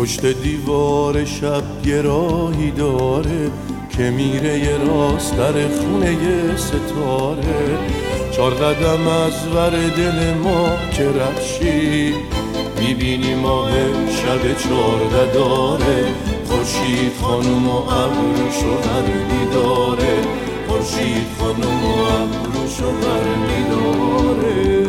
پشت دیوار شب یه راهی داره که میره یه راست در خونه یه ستاره. 4 قدم از ور دل ما که رفشی میبینی ماه شب 14 داره. خورشید خانم و ابروشو برمی داره، خورشید خانم و ابروشو برمی داره.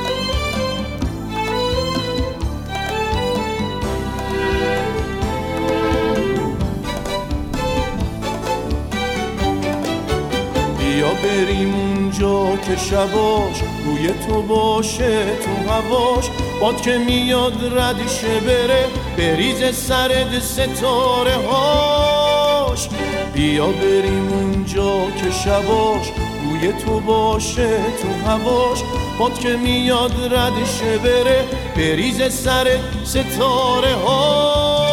بیا بریم اونجا که شباش روی تو باشه، تو هواش باد که میاد ردشه بره بریز سرد ستاره هاش. بیا بریم اونجا که شباش روی تو باشه، تو هواش باد که میاد ردشه بره بریز سرد ستاره هاش.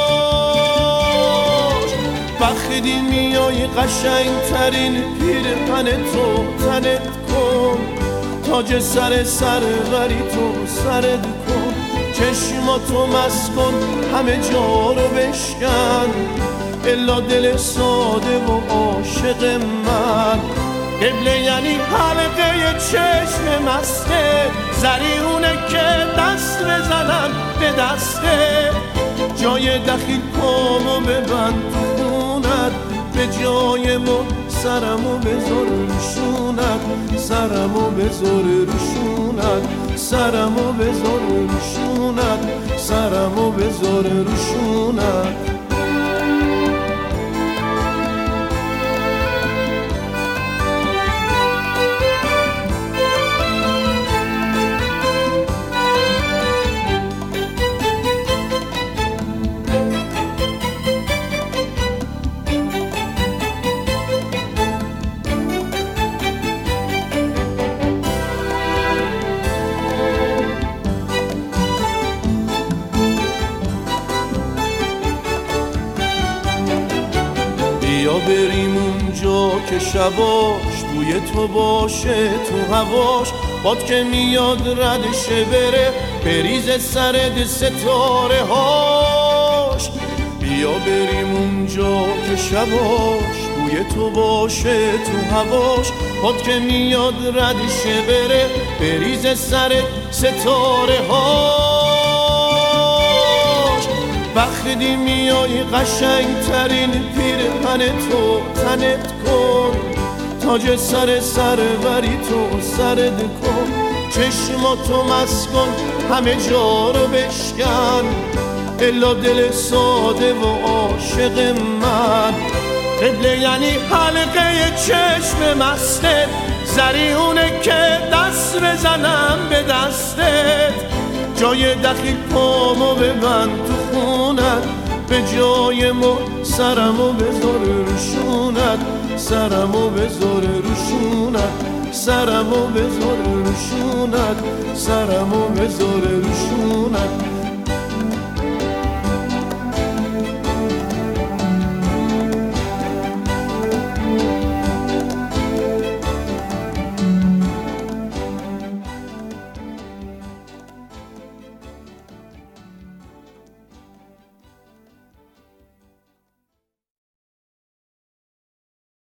وقتی میای قشنگ ترین پیرهن تو تنت کن، تاج سروری تو سرت کن، چشماتو مست کن همه جا رو بشکن، الا دل ساده و عاشق من. قبله یعنی حلقه چشم مسته، زریونه که دست بزنم به دسته. جای دخیل پامو ببند تو خونت، به جای ما سرمو بذار روشونت، سرمو بذار روشونت، سرمو بذار روشونت، سرمو بذار روشونت. بیا بریم اونجا که شباش روی تو باشه، تو هواش باد که میاد ردشه بره بریز سرد ستاره هاش. بیا بریم اونجا که شباش روی تو باشه، تو هواش باد که میاد ردشه بره بریز سرد ستاره هاش. وقتی میای قشنگ ترین پیرهن تو تنت کن، تاج سروری تو سرت کن، چشماتو مست کن همه جا رو بشکن، الا دل ساده و عاشق من. قبله یعنی حلقه چشم مسته، زریونه که دست بزنم به دستت. جای دخیل پامو ببند تو خونت، به جای ما سرمو بذار روشونت، سرمو بذار روشونت، سرمو بذار روشونت، سرمو بذار روشونت،